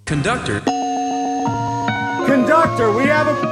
Conductor, we have a...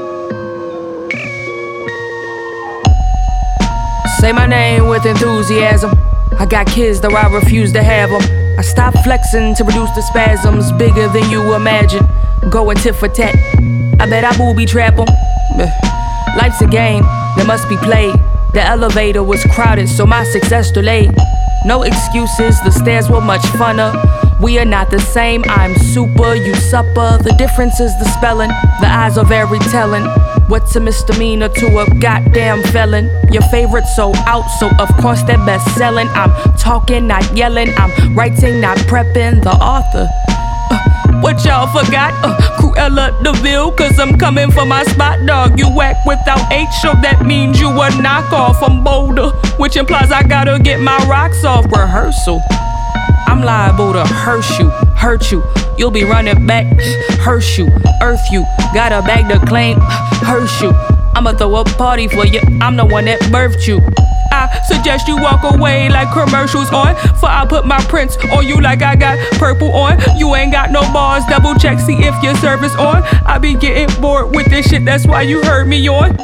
Say my name with enthusiasm. I got kids, though I refuse to have them. I stop flexing to reduce the spasms bigger than you imagine. Going tit for tat, I bet I booby trap them. Life's a game that must be played. The elevator was crowded, so my success delayed. No excuses, the stairs were much funner. We are not the same, I'm super, you supper. The difference is the spelling, the eyes are very telling. What's a misdemeanor to a goddamn felon? Your favorite so out, so of course they're best selling. I'm talking, not yelling, I'm writing, not prepping. The author, what y'all forgot? Cruella DeVille, cause I'm coming for my spot, dog. You whack without H, so that means you a knockoff. I'm bolder, which implies I gotta get my rocks off. Rehearsal, I'm liable to hurt you. You'll be running back, hurt you, earth you. Got a bag to claim, hurt you. I'ma throw a party for you, I'm the one that birthed you. I suggest you walk away like commercials on. For I put my prints on you like I got purple on. You ain't got no bars, double check, see if your service on. I be getting bored with this shit, that's why you heard me on.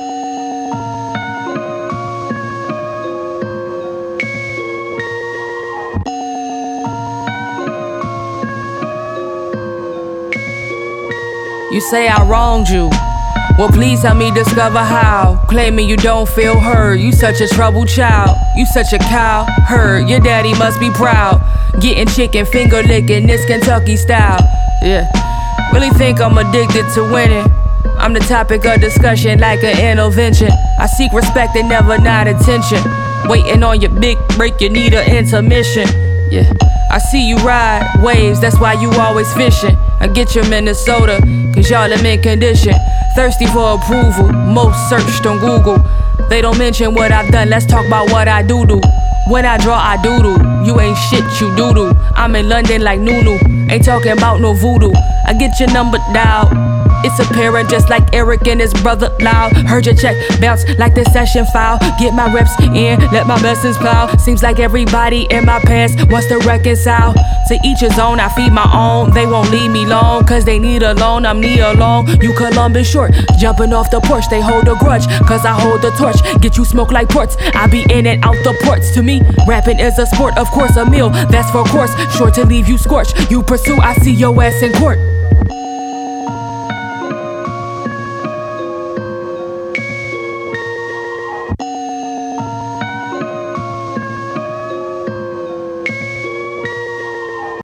You say I wronged you. Well, please help me discover how. Claiming you don't feel heard. You such a troubled child. You such a cow. Heard your daddy must be proud. Getting chicken finger licking this Kentucky style. Yeah. Really think I'm addicted to winning. I'm the topic of discussion like an intervention. I seek respect and never not attention. Waiting on your big break, you need an intermission. Yeah. I see you ride waves, that's why you always fishing. I get your Minnesota, cause y'all in mint condition. Thirsty for approval, most searched on Google. They don't mention what I've done, let's talk about what I do. When I draw, I doodle. You ain't shit, you doodle. I'm in London like Nunu, ain't talking about no voodoo. I get your number dialed. It's apparent just like Eric and his brother Loud. Heard your check bounce like the session file. Get my reps in, let my blessings plow. Seems like everybody in my past wants to reconcile. To each his own, I feed my own. They won't leave me alone, cause they need a loan, I'm knee alone. You Columbus short, jumping off the porch. They hold a grudge, cause I hold the torch. Get you smoke like ports, I be in and out the ports. To me, rapping is a sport, of course a meal, that's for course. Sure to leave you scorched, you pursue, I see your ass in court.